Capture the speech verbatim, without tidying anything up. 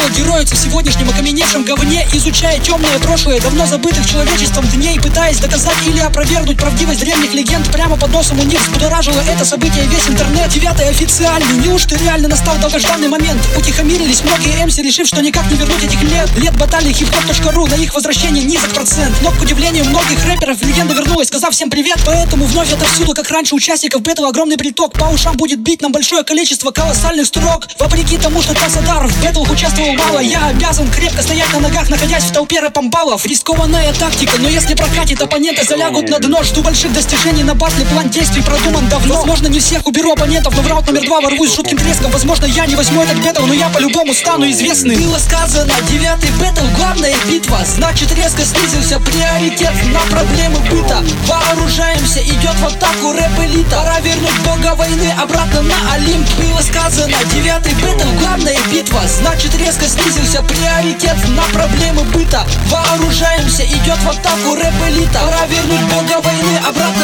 Дело героица в сегодняшнем окаменевшем говне, изучая темное прошлое давно забытых человечеством дней, пытаясь доказать или опровергнуть правдивость древних легенд. Прямо под носом у них взбудоражило это событие весь интернет. Девятый официальный, неужто реально настал долгожданный момент? Утихомирились многие эмси, решив, что никак не вернуть этих лет. Лет баталий хип-хоп точка ру, на их возвращение низок процент. Но к удивлению многих рэперов легенда вернулась, сказав всем привет. Поэтому вновь отовсюду, как раньше, участников бэтла огромный приток. По ушам будет бить нам большое количество колоссальных строк. Вопреки тому, что Тасадар в бэтлах участвовал мало, я обязан крепко стоять на ногах, находясь в толпе рэпомбалов. Рискованная тактика, но если прокатит, оппоненты залягут на дно. Жду больших достижений на батле, план действий продуман давно. Возможно, не всех уберу оппонентов, но в раунд номер два ворвусь с жутким треском. Возможно, я не возьму этот бэтл, но я по-любому стану известным. Было сказано, девятый бэтл, главная битва. Значит, резко снизился приоритет на проблемы быта. Вооружаемся, идет в атаку рэп-элита. Пора вернуть бога войны обратно на Олимп. Было сказано, девятый бэтл, главная битва. Значит, резко снизился приоритет на проблемы быта. Вооружаемся, идет в атаку рэп-элита. Пора вернуть бога войны обратно